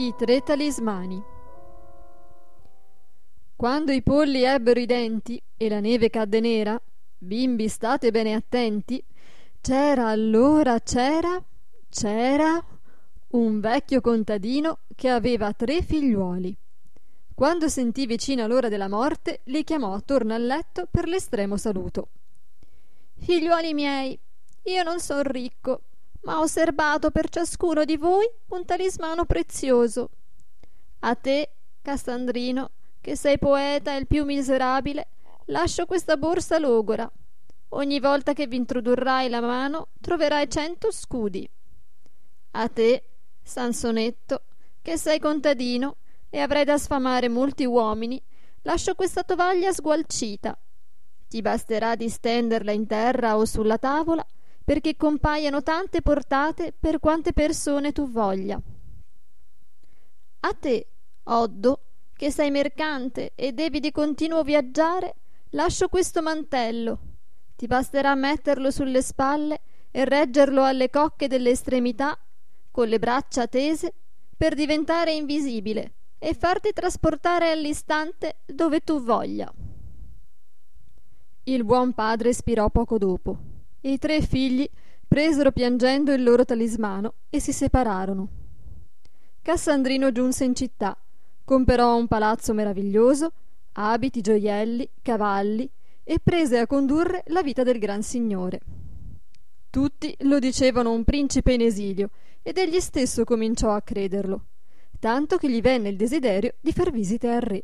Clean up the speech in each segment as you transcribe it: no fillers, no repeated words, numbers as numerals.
I 3 talismani. Quando i polli ebbero i denti e la neve cadde nera, bimbi state bene attenti, c'era un vecchio contadino che aveva 3 figliuoli. Quando sentì vicina l'ora della morte, li chiamò attorno al letto per l'estremo saluto. Figliuoli miei, io non son ricco, ma ho serbato per ciascuno di voi un talismano prezioso. A te, Cassandrino, che sei poeta e il più miserabile, lascio questa borsa logora. Ogni volta che vi introdurrai la mano troverai 100 scudi. A te, Sansonetto, che sei contadino e avrai da sfamare molti uomini, lascio questa tovaglia sgualcita. Ti basterà di stenderla in terra o sulla tavola perché compaiano tante portate per quante persone tu voglia. A te, Oddo, che sei mercante e devi di continuo viaggiare, lascio questo mantello. Ti basterà metterlo sulle spalle e reggerlo alle cocche delle estremità con le braccia tese per diventare invisibile e farti trasportare all'istante dove tu voglia. Il buon padre spirò poco dopo e i 3 figli presero piangendo il loro talismano e si separarono. Cassandrino giunse in città, comperò un palazzo meraviglioso, abiti, gioielli, cavalli e prese a condurre la vita del gran signore. Tutti lo dicevano un principe in esilio ed egli stesso cominciò a crederlo, tanto che gli venne il desiderio di far visite al re.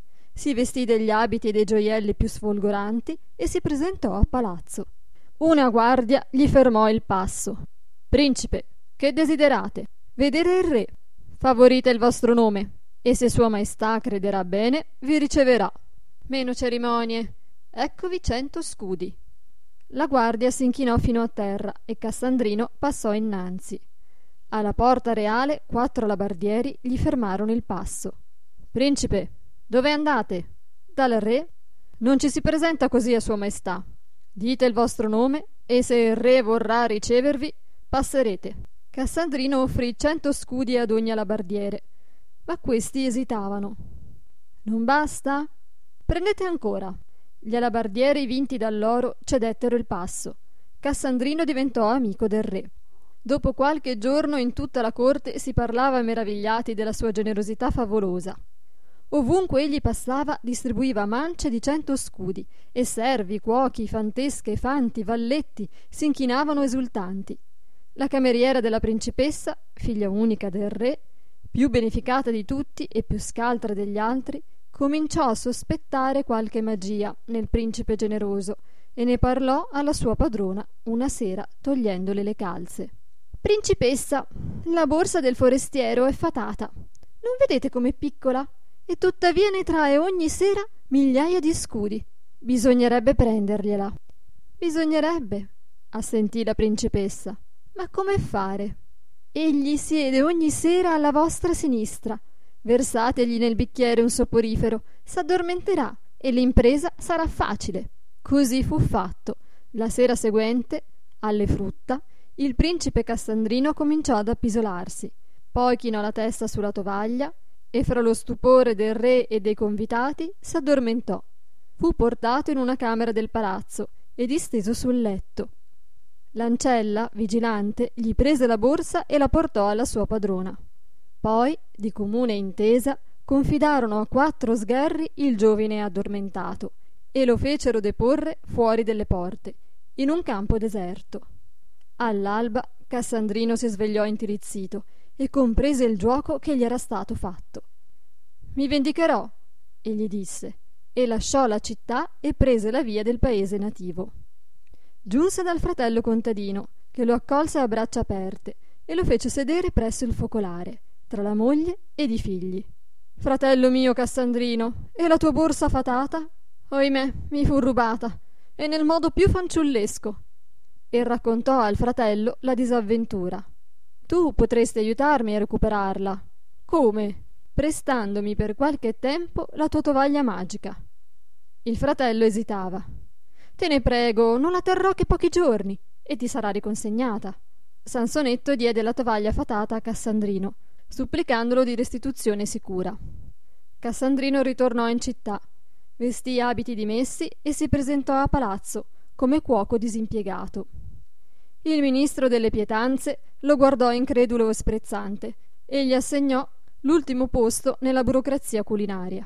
Si vestì degli abiti e dei gioielli più sfolgoranti e si presentò a palazzo. Una guardia gli fermò il passo. «Principe, che desiderate?» «Vedere il re. Favorite il vostro nome, e se sua maestà crederà bene, vi riceverà. Meno cerimonie. Eccovi 100 scudi». La guardia si inchinò fino a terra e Cassandrino passò innanzi. Alla porta reale 4 alabardieri gli fermarono il passo. «Principe, dove andate?» «Dal re». «Non ci si presenta così a sua maestà. Dite il vostro nome e se il re vorrà ricevervi, passerete». Cassandrino offrì 100 scudi ad ogni alabardiere, ma questi esitavano. «Non basta? Prendete ancora». Gli alabardieri vinti dall'oro cedettero il passo. Cassandrino diventò amico del re. Dopo qualche giorno in tutta la corte si parlava meravigliati della sua generosità favolosa. Ovunque egli passava distribuiva mance di 100 scudi e servi, cuochi, fantesche, fanti, valletti si inchinavano esultanti. La cameriera della principessa, figlia unica del re, più beneficata di tutti e più scaltra degli altri, cominciò a sospettare qualche magia nel principe generoso e ne parlò alla sua padrona una sera togliendole le calze. «Principessa, la borsa del forestiero è fatata. Non vedete com'è piccola? E tuttavia ne trae ogni sera migliaia di scudi. Bisognerebbe prendergliela». «Bisognerebbe», assentì la principessa. «Ma come fare?» «Egli siede ogni sera alla vostra sinistra. Versategli nel bicchiere un soporifero, s'addormenterà e l'impresa sarà facile». Così fu fatto. La sera seguente, alle frutta, il principe Cassandrino cominciò ad appisolarsi, poi chinò la testa sulla tovaglia e fra lo stupore del re e dei convitati s'addormentò. Fu portato in una camera del palazzo e disteso sul letto. L'ancella, vigilante, gli prese la borsa e la portò alla sua padrona. Poi, di comune intesa, confidarono a 4 sgherri il giovine addormentato e lo fecero deporre fuori delle porte, in un campo deserto. All'alba Cassandrino si svegliò intirizzito e comprese il giuoco che gli era stato fatto. «Mi vendicherò», egli disse, e lasciò la città e prese la via del paese nativo. Giunse dal fratello contadino, che lo accolse a braccia aperte e lo fece sedere presso il focolare, tra la moglie ed i figli. «Fratello mio Cassandrino, e la tua borsa fatata?» «Oimè, mi fu rubata, e nel modo più fanciullesco». E raccontò al fratello la disavventura. «Tu potresti aiutarmi a recuperarla». «Come?» «Prestandomi per qualche tempo la tua tovaglia magica». Il fratello esitava. «Te ne prego, non la terrò che pochi giorni e ti sarà riconsegnata». Sansonetto diede la tovaglia fatata a Cassandrino, supplicandolo di restituzione sicura. Cassandrino ritornò in città, vestì abiti dimessi e si presentò a palazzo come cuoco disimpiegato. Il ministro delle pietanze lo guardò incredulo e sprezzante e gli assegnò l'ultimo posto nella burocrazia culinaria.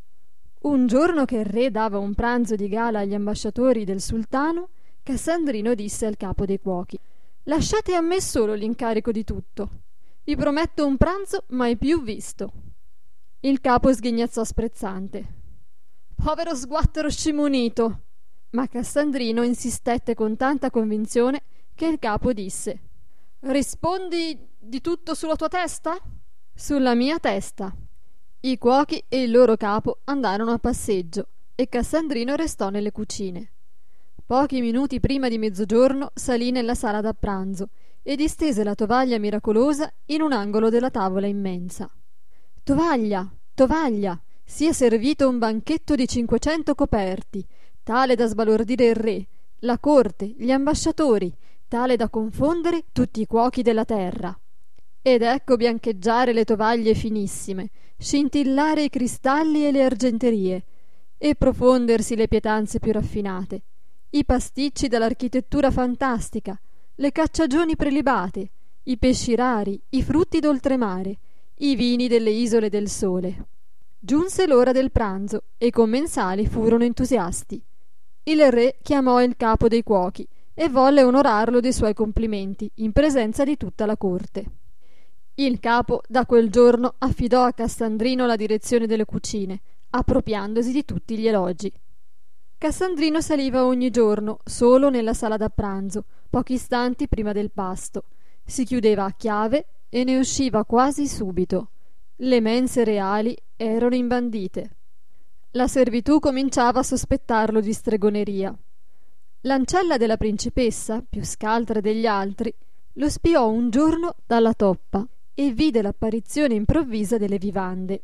Un giorno che il re dava un pranzo di gala agli ambasciatori del sultano, Cassandrino disse al capo dei cuochi: «Lasciate a me solo l'incarico di tutto. Vi prometto un pranzo mai più visto». Il capo sghignazzò sprezzante: «Povero sguattero scimunito!» Ma Cassandrino insistette con tanta convinzione che il capo disse: «Rispondi di tutto sulla tua testa?» «Sulla mia testa». I cuochi e il loro capo andarono a passeggio e Cassandrino restò nelle cucine. Pochi minuti prima di mezzogiorno salì nella sala da pranzo e distese la tovaglia miracolosa in un angolo della tavola immensa. «Tovaglia, tovaglia, sia servito un banchetto di 500 coperti, tale da sbalordire il re, la corte, gli ambasciatori, tale da confondere tutti i cuochi della terra». Ed ecco biancheggiare le tovaglie finissime, scintillare i cristalli e le argenterie, e profondersi le pietanze più raffinate, i pasticci dall'architettura fantastica, le cacciagioni prelibate, i pesci rari, i frutti d'oltremare, i vini delle isole del sole. Giunse l'ora del pranzo e i commensali furono entusiasti. Il re chiamò il capo dei cuochi e volle onorarlo dei suoi complimenti in presenza di tutta la corte. Il capo da quel giorno affidò a Cassandrino la direzione delle cucine, appropriandosi di tutti gli elogi. Cassandrino saliva ogni giorno solo nella sala da pranzo, pochi istanti prima del pasto, si chiudeva a chiave e ne usciva quasi subito. Le mense reali erano imbandite. La servitù cominciava a sospettarlo di stregoneria. L'ancella della principessa, più scaltra degli altri, lo spiò un giorno dalla toppa e vide l'apparizione improvvisa delle vivande.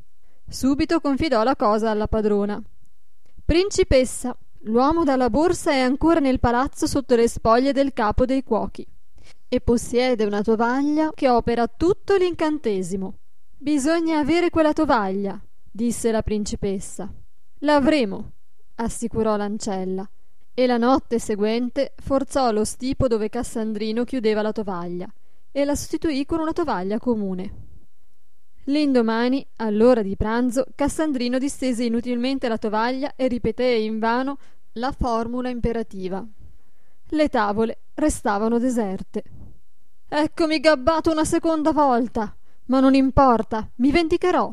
Subito confidò la cosa alla padrona. «Principessa, l'uomo dalla borsa è ancora nel palazzo sotto le spoglie del capo dei cuochi e possiede una tovaglia che opera tutto l'incantesimo. Bisogna avere quella tovaglia», disse la principessa. «L'avremo», assicurò l'ancella, e la notte seguente forzò lo stipo dove Cassandrino chiudeva la tovaglia e la sostituì con una tovaglia comune. L'indomani, all'ora di pranzo, Cassandrino distese inutilmente la tovaglia e ripeté invano la formula imperativa. Le tavole restavano deserte. «Eccomi gabbato una seconda volta, ma non importa, mi vendicherò!»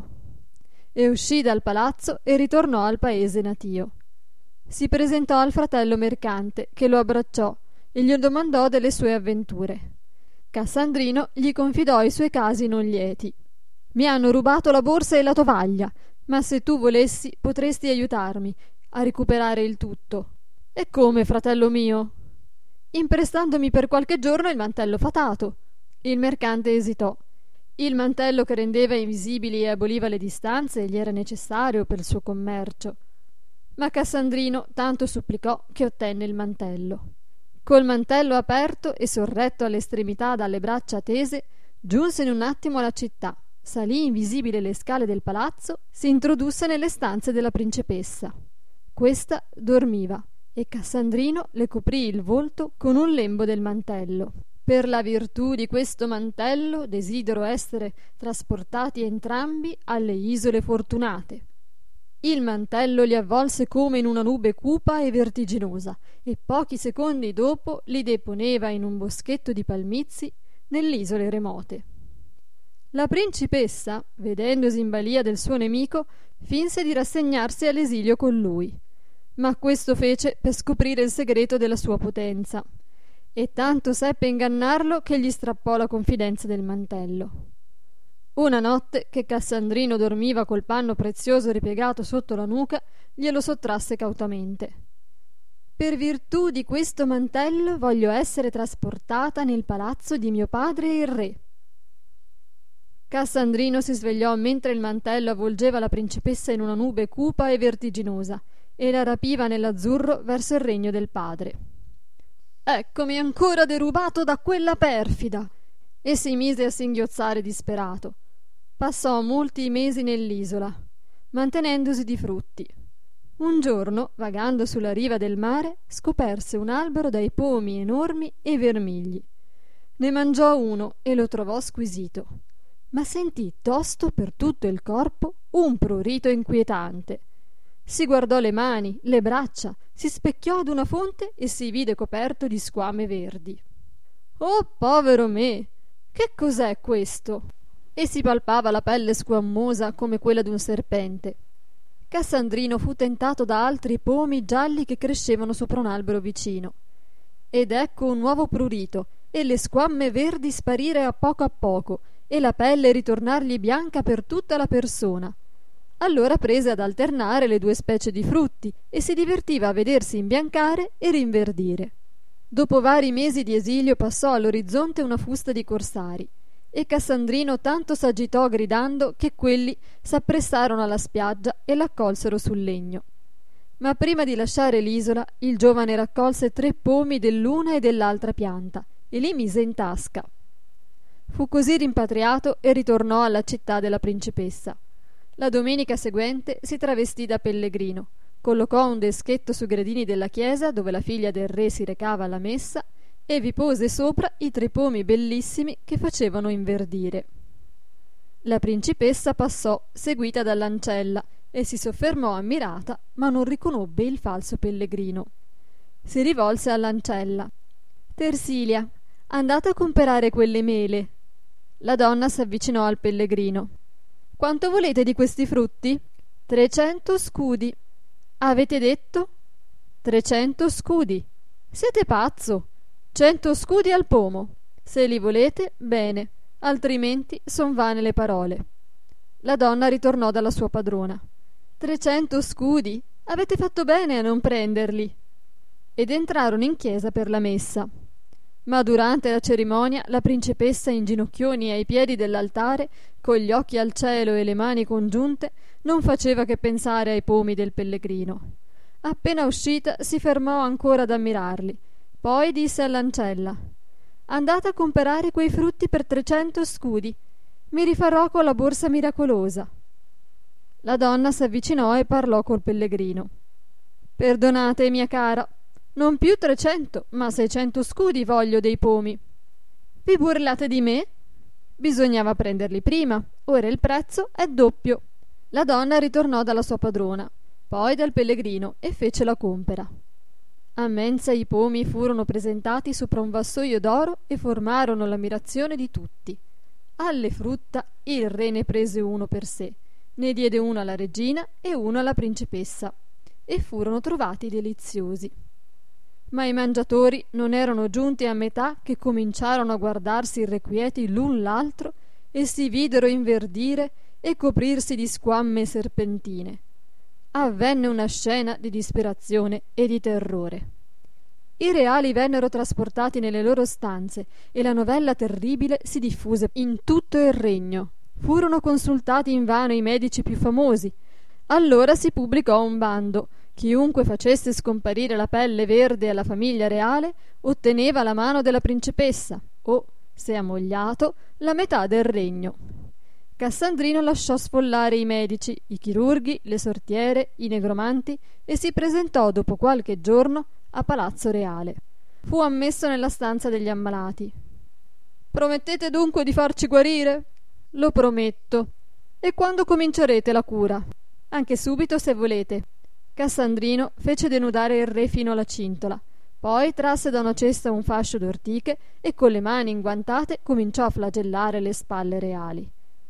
E uscì dal palazzo e ritornò al paese natio. Si presentò al fratello mercante, che lo abbracciò e gli domandò delle sue avventure. Cassandrino gli confidò i suoi casi non lieti. «Mi hanno rubato la borsa e la tovaglia, ma se tu volessi potresti aiutarmi a recuperare il tutto». «E come, fratello mio?» «Imprestandomi per qualche giorno il mantello fatato». Il mercante esitò. Il mantello che rendeva invisibili e aboliva le distanze gli era necessario per il suo commercio. Ma Cassandrino tanto supplicò che ottenne il mantello. Col mantello aperto e sorretto all'estremità dalle braccia tese, giunse in un attimo alla città, salì invisibile le scale del palazzo, si introdusse nelle stanze della principessa. Questa dormiva e Cassandrino le coprì il volto con un lembo del mantello. «Per la virtù di questo mantello desidero essere trasportati entrambi alle isole fortunate». Il mantello li avvolse come in una nube cupa e vertiginosa e pochi secondi dopo li deponeva in un boschetto di palmizi nelle isole remote. La principessa, vedendosi in balia del suo nemico, finse di rassegnarsi all'esilio con lui, ma questo fece per scoprire il segreto della sua potenza, e tanto seppe ingannarlo che gli strappò la confidenza del mantello. Una notte che Cassandrino dormiva col panno prezioso ripiegato sotto la nuca, glielo sottrasse cautamente. «Per virtù di questo mantello voglio essere trasportata nel palazzo di mio padre il re». Cassandrino si svegliò mentre il mantello avvolgeva la principessa in una nube cupa e vertiginosa e la rapiva nell'azzurro verso il regno del padre. «Eccomi ancora derubato da quella perfida!» e si mise a singhiozzare disperato. Passò molti mesi nell'isola, mantenendosi di frutti. Un giorno, vagando sulla riva del mare, scoperse un albero dai pomi enormi e vermigli. Ne mangiò uno e lo trovò squisito, ma sentì tosto per tutto il corpo un prurito inquietante. Si guardò le mani, le braccia, si specchiò ad una fonte e si vide coperto di squame verdi. «Oh, povero me! Che cos'è questo?» E si palpava la pelle squammosa come quella d'un serpente. Cassandrino fu tentato da altri pomi gialli che crescevano sopra un albero vicino. Ed ecco un nuovo prurito e le squamme verdi sparire a poco e la pelle ritornargli bianca per tutta la persona. Allora prese ad alternare le due specie di frutti e si divertiva a vedersi imbiancare e rinverdire. Dopo vari mesi di esilio passò all'orizzonte una fusta di corsari e Cassandrino tanto s'agitò gridando che quelli s'appressarono alla spiaggia e l'accolsero sul legno. Ma prima di lasciare l'isola il giovane raccolse 3 pomi dell'una e dell'altra pianta e li mise in tasca. Fu così rimpatriato e ritornò alla città della principessa. La domenica seguente si travestì da pellegrino, collocò un deschetto sui gradini della chiesa dove la figlia del re si recava alla messa e vi pose sopra i 3 pomi bellissimi che facevano inverdire. La principessa passò, seguita dall'ancella, e si soffermò ammirata, ma non riconobbe il falso pellegrino. Si rivolse all'ancella. «Tersilia, andate a comperare quelle mele». La donna s'avvicinò al pellegrino. «Quanto volete di questi frutti?» «300 scudi». «Avete detto?» «300 scudi». «Siete pazzo! 100 scudi al pomo. Se li volete, bene, altrimenti son vane le parole». La donna ritornò dalla sua padrona. 300 scudi? Avete fatto bene a non prenderli. Ed entrarono in chiesa per la messa. Ma durante la cerimonia la principessa, inginocchioni ai piedi dell'altare, con gli occhi al cielo e le mani congiunte, non faceva che pensare ai pomi del pellegrino. Appena uscita si fermò ancora ad ammirarli. Poi disse all'ancella: «Andate a comperare quei frutti per 300 scudi. Mi rifarò con la borsa miracolosa». La donna s'avvicinò e parlò col pellegrino. «Perdonate, mia cara, non più 300, ma 600 scudi voglio dei pomi». «Vi burlate di me? Bisognava prenderli prima, ora il prezzo è doppio». La donna ritornò dalla sua padrona, poi dal pellegrino, e fece la compera. A mensa i pomi furono presentati sopra un vassoio d'oro e formarono l'ammirazione di tutti. Alle frutta il re ne prese uno per sé, ne diede uno alla regina e uno alla principessa, e furono trovati deliziosi. Ma i mangiatori non erano giunti a metà che cominciarono a guardarsi irrequieti l'un l'altro e si videro inverdire e coprirsi di squamme serpentine. Avvenne una scena di disperazione e di terrore. I reali vennero trasportati nelle loro stanze e la novella terribile si diffuse in tutto il regno. Furono consultati invano i medici più famosi. Allora si pubblicò un bando: chiunque facesse scomparire la pelle verde alla famiglia reale otteneva la mano della principessa o, se ammogliato, la metà del regno. Cassandrino lasciò sfollare i medici, i chirurghi, le sortiere, i negromanti e si presentò dopo qualche giorno a Palazzo Reale. Fu ammesso nella stanza degli ammalati. «Promettete dunque di farci guarire?» «Lo prometto». «E quando comincerete la cura?» «Anche subito, se volete». Cassandrino fece denudare il re fino alla cintola, poi trasse da una cesta un fascio d'ortiche e con le mani inguantate cominciò a flagellare le spalle reali.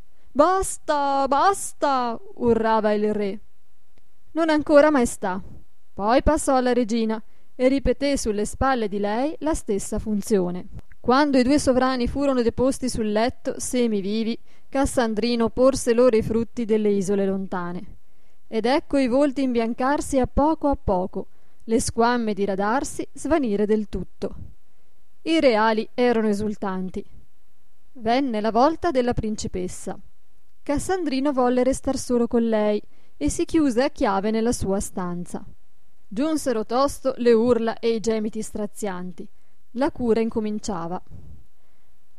«Basta, basta!» urrava il re. «Non ancora, maestà». Poi passò alla regina e ripeté sulle spalle di lei la stessa funzione. Quando i 2 sovrani furono deposti sul letto, semivivi, Cassandrino porse loro i frutti delle isole lontane. Ed ecco i volti imbiancarsi a poco, le squamme diradarsi, svanire del tutto. I reali erano esultanti. Venne la volta della principessa. Cassandrino volle restar solo con lei e si chiuse a chiave nella sua stanza. Giunsero tosto le urla e i gemiti strazianti. La cura incominciava.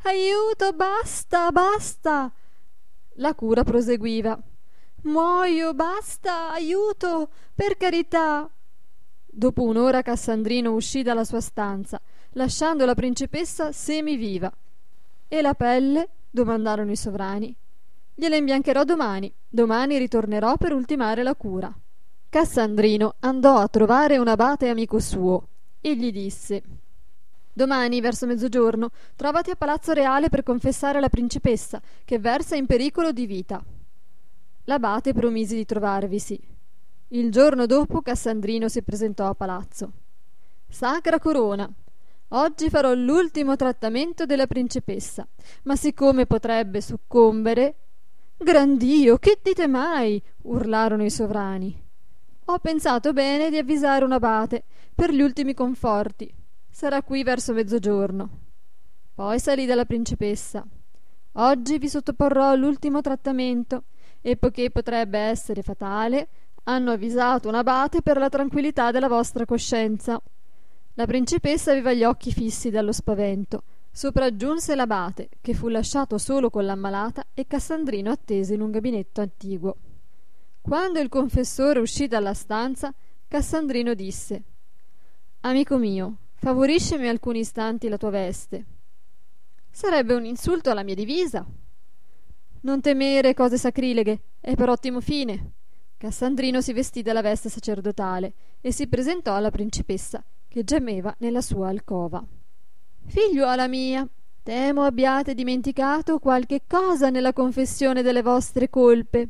aiuto, basta, basta. La cura proseguiva. Muoio, basta, aiuto, per carità. Dopo un'ora Cassandrino uscì dalla sua stanza, lasciando la principessa semiviva. E la pelle? Domandarono i sovrani. Gliela imbiancherò domani ritornerò per ultimare la cura. Cassandrino andò a trovare un abate amico suo e gli disse: domani verso mezzogiorno trovati a Palazzo Reale per confessare la principessa che versa in pericolo di vita. L'abate promise di trovarvisi. Il giorno dopo Cassandrino si presentò a palazzo. Sacra corona, oggi farò l'ultimo trattamento della principessa, ma siccome potrebbe soccombere... Gran Dio, che dite mai? Urlarono i sovrani. Ho pensato bene di avvisare un abate per gli ultimi conforti. Sarà qui verso mezzogiorno. Poi salì dalla principessa. Oggi vi sottoporrò all'ultimo trattamento e poiché potrebbe essere fatale, hanno avvisato un abate per la tranquillità della vostra coscienza. La principessa aveva gli occhi fissi dallo spavento. Sopraggiunse l'abate, che fu lasciato solo con l'ammalata e Cassandrino attese in un gabinetto attiguo. Quando il confessore uscì dalla stanza, Cassandrino disse: amico mio, favoriscimi alcuni istanti la tua veste. Sarebbe un insulto alla mia divisa. Non temere cose sacrileghe, è per ottimo fine. Cassandrino si vestì della veste sacerdotale e si presentò alla principessa, che gemeva nella sua alcova. Figliuola mia, temo abbiate dimenticato qualche cosa nella confessione delle vostre colpe.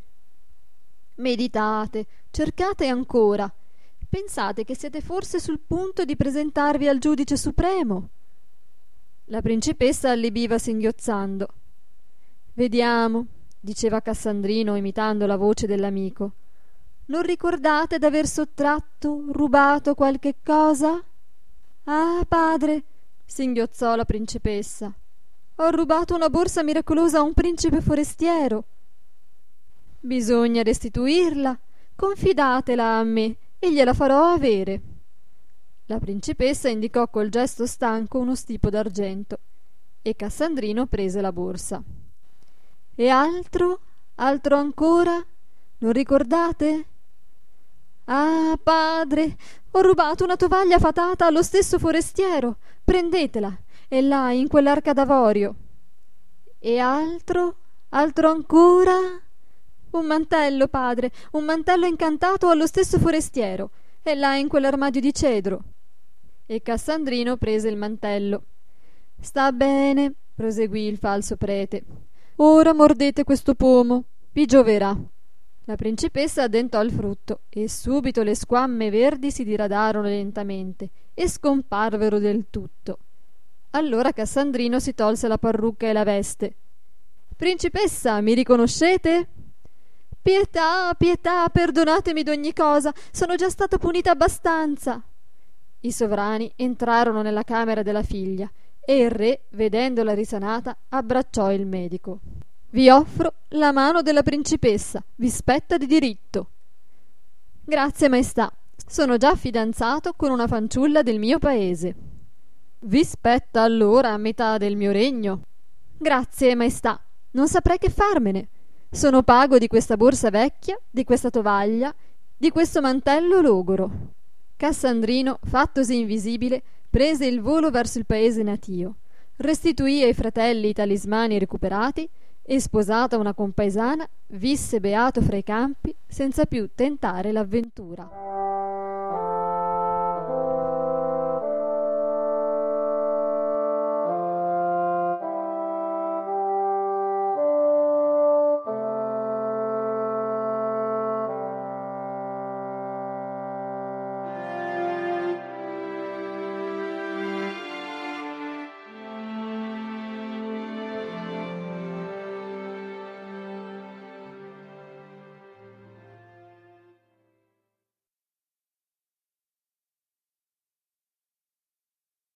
Meditate, cercate ancora. Pensate che siete forse sul punto di presentarvi al giudice supremo. La principessa allibiva singhiozzando. Vediamo, diceva Cassandrino imitando la voce dell'amico. Non ricordate d'aver sottratto, rubato qualche cosa? Ah, padre, singhiozzò la principessa. Ho rubato una borsa miracolosa a un principe forestiero. Bisogna restituirla. Confidatela a me e gliela farò avere. La principessa indicò col gesto stanco uno stipo d'argento e Cassandrino prese la borsa. E altro? Altro ancora? Non ricordate? Ah, padre, ho rubato una tovaglia fatata allo stesso forestiero. Prendetela, è là in quell'arca d'avorio. E altro? Altro ancora? Un mantello, padre, un mantello incantato allo stesso forestiero. È là in quell'armadio di cedro. E Cassandrino prese il mantello. Sta bene, proseguì il falso prete. Ora mordete questo pomo, vi gioverà. La principessa addentò il frutto e subito le squamme verdi si diradarono lentamente e scomparvero del tutto. Allora Cassandrino si tolse la parrucca e la veste. Principessa, mi riconoscete? Pietà, pietà, perdonatemi d'ogni cosa, sono già stata punita abbastanza. I sovrani entrarono nella camera della figlia e il re, vedendola risanata, abbracciò il medico. Vi offro la mano della principessa, vi spetta di diritto. Grazie, maestà, sono già fidanzato con una fanciulla del mio paese. Vi spetta allora a metà del mio regno? Grazie, maestà, non saprei che farmene. Sono pago di questa borsa vecchia, di questa tovaglia, di questo mantello logoro. Cassandrino, fattosi invisibile, prese il volo verso il paese natio, restituì ai fratelli i talismani recuperati e, sposata una compaesana, visse beato fra i campi senza più tentare l'avventura.